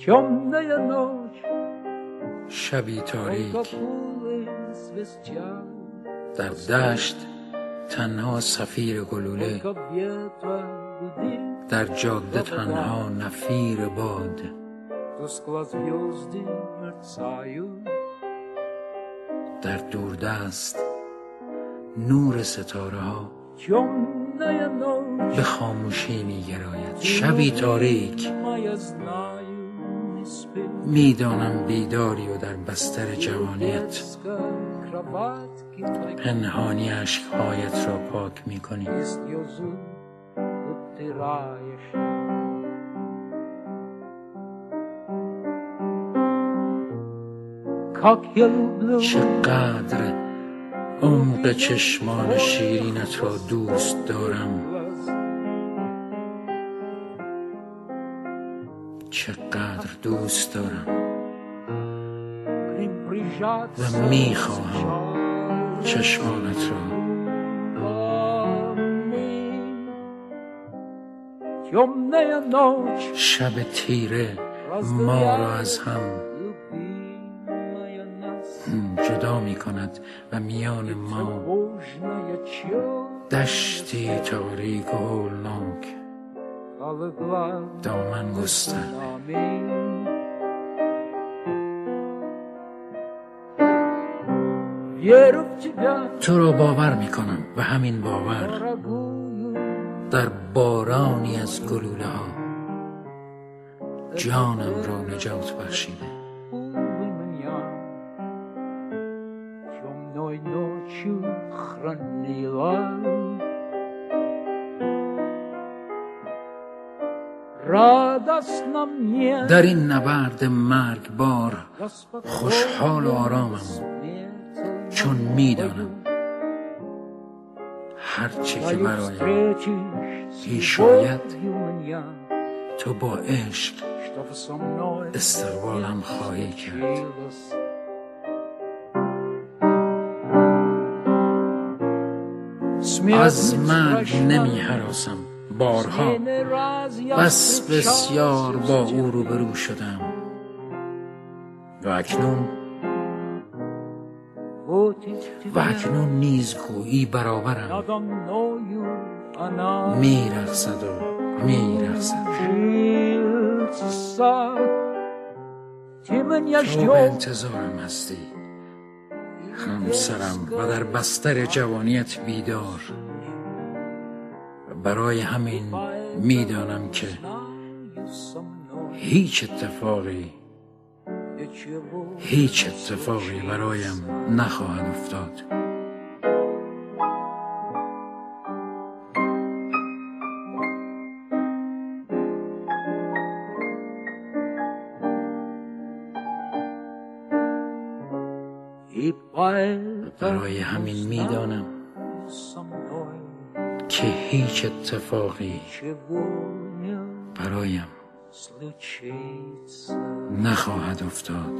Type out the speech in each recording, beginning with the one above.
Темная ночь, شبی تاریک در دشت تنها صفیر گلوله، در جاده تنها نفیر باد. در دوردست نور ستاره ها به خاموشی می گراید. شبی تاریک میدانم بیداری و در بستر جوانیت پنهانی عشقهایت را پاک می کنی. چقدر عمق چشمان شیرینت را دوست دارم، چقدر دوست دارم و میخواهم چشمانت را. شب تیره ما را از هم جدا می کند و میان ما دشتی تاریک و هولناک دامن گسترده. تو را باور می کنم و همین باور در بارانی از گلوله ها جانم را نجات بخشیده. در این نبرد مرگبار خوشحال و آرامم، چون میدانم هرچی که برایم پیش آید تو با عشق استقبالم خواهی کرد. از مرگ نمی هراسم، بارها بس بسیار با او روبرو شدم و اکنون نیز گویی برابرم. میرقصد و میرقصد. تو به انتظارم هستی همسرم و در بستر جوانیت بیدار. برای همین میدانم که هیچ اتفاقی برایم نخواهد افتاد. برای همین میدانم که هیچ اتفاقی برایم نخواهد افتاد.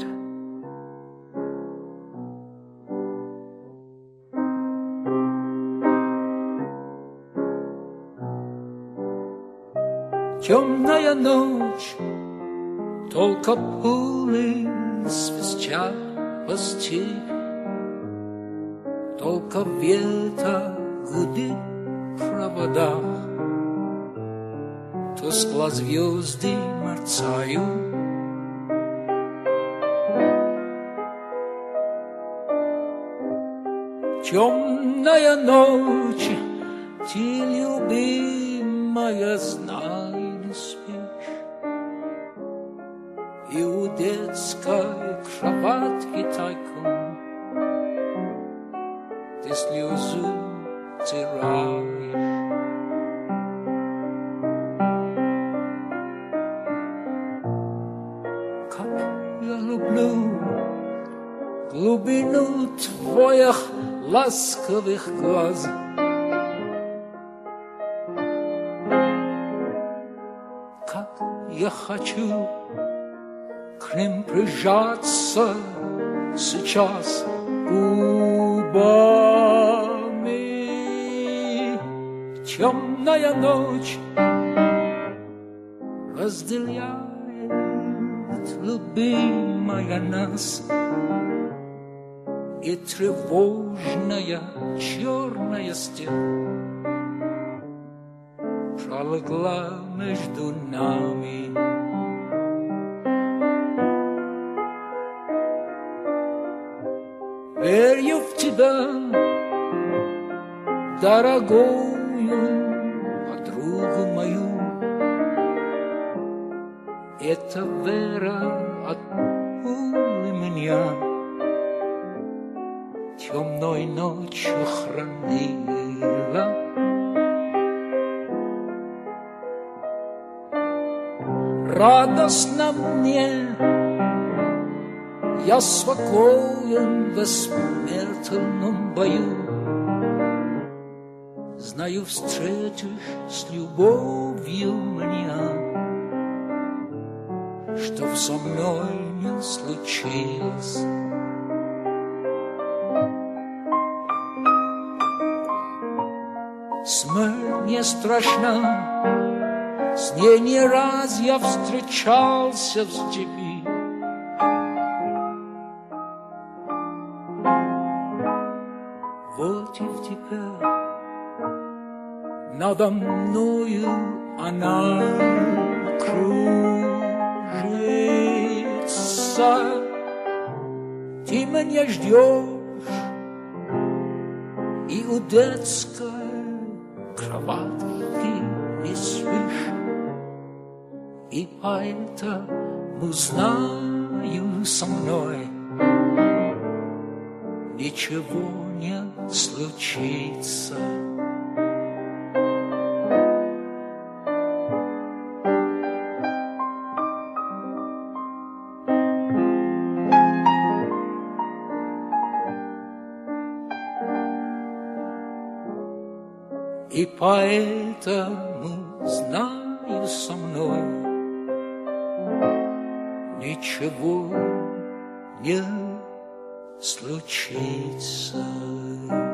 Темная ночь, только пули свистят по степи, только ветер гудит в проводах, тускло звезды мерцают. Темная ночь, ты, любимая, знай, не спишь, и у детской кроватки тайком ты слезу утираешь. Как я люблю глубину твоих ласковых глаз, как я хочу к ним прижаться сейчас губами. Темная ночь разделяет любимая нас, и тревожная черная стена пролегла между нами. Верю в тебя, дорогую подругу мою. Эта вера от меня темной ночью хранила. Радостно мне, я спокоен в бессмертном бою. Знаю, встретишь с любовью меня, что со мной не случилось. Смерть не страшна, с ней не раз я встречался в степи. Вот и в тебя надо мною она кружится. Ты меня ждешь и у детской кроватки не спишь, и поэтому знаю, со мной ничего не случится. И поэтому знаю, со мной ничего не случится.